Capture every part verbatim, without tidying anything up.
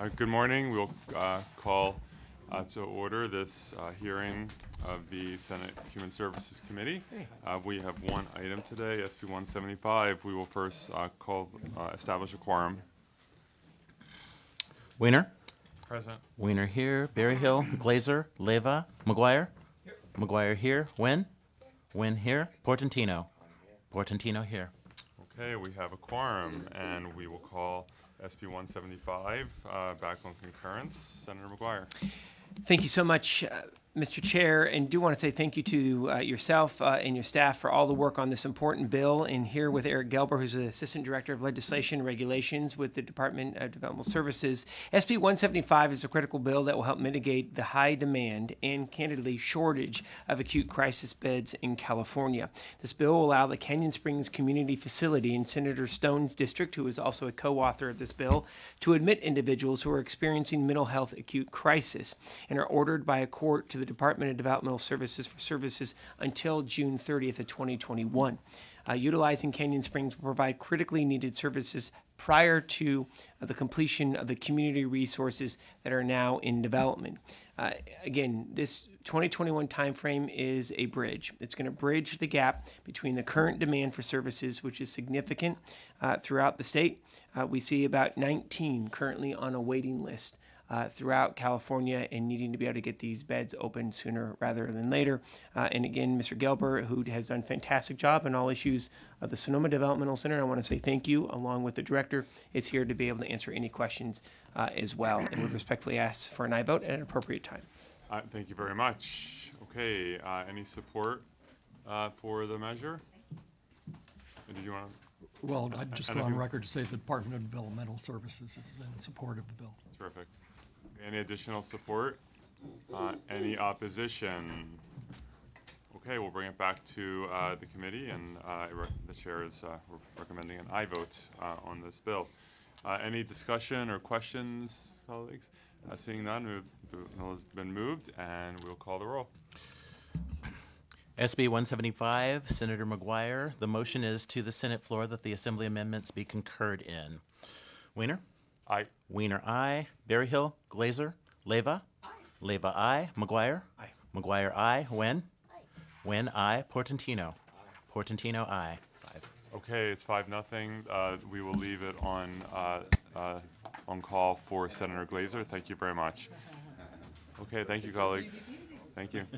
Uh, Good morning. We'll uh, call uh, to order this uh, hearing of the Senate Human Services Committee. Uh, We have one item today, S B one seventy-five. We will first uh, call, uh, establish a quorum. Weiner? Present. Weiner here. Berryhill, Glazer, Leva, McGuire? McGuire here. Wynn? Wynn here. Portantino? Portantino here. Okay, we have a quorum, and we will call S B one seventy-five uh, back on concurrence. Senator McGuire. Thank you so much, uh, Mister Chair, and do want to say thank you to uh, yourself uh, and your staff for all the work on this important bill. And here with Eric Gelber, who's the Assistant Director of Legislation and Regulations with the Department of Developmental Services. S B one seventy-five is a critical bill that will help mitigate the high demand and, candidly, shortage of acute crisis beds in California. This bill will allow the Canyon Springs Community Facility in Senator Stone's district, who is also a co-author of this bill, to admit individuals who are experiencing mental health acute crisis and are ordered by a court to the Department of Developmental Services for services until June thirtieth of twenty twenty-one. Uh, utilizing Canyon Springs will provide critically needed services prior to uh, the completion of the community resources that are now in development. Uh, again, this twenty twenty-one timeframe is a bridge. It's going to bridge the gap between the current demand for services, which is significant uh, throughout the state. Uh, we see about nineteen currently on a waiting list Uh, throughout California and needing to be able to get these beds open sooner rather than later. Uh, and again, Mister Gelber, who has done a fantastic job on all issues of the Sonoma Developmental Center, I want to say thank you, along with the director, is here to be able to answer any questions uh, as well, and would respectfully ask for an aye vote at an appropriate time. Uh, Thank you very much. Okay, uh, any support uh, for the measure? Did you want to? Well, I'd just And go if on you- record to say the Department of Developmental Services is in support of the bill. Terrific. Any additional support? Uh, Any opposition? Okay, we'll bring it back to uh, the committee, and uh, I rec- the chair is uh, re- recommending an aye vote uh, on this bill. Uh, Any discussion or questions, colleagues? Uh, Seeing none, move- the bill has been moved, and we'll call the roll. S B one seventy-five, Senator McGuire. The motion is to the Senate floor that the Assembly amendments be concurred in. Weiner? Aye. Weiner, aye. Berryhill, Glazer, Leva? Leva, aye. McGuire? Aye. McGuire, aye. Wynn? Wynn, aye. Portantino? Portantino, aye. Five. Okay, it's five, nothing. Uh, We will leave it on, uh, uh, on call for Senator Glazer. Thank you very much. Okay, thank you, colleagues. Thank you.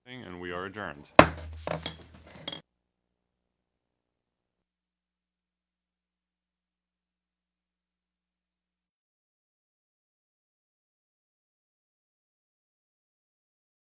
And we are adjourned.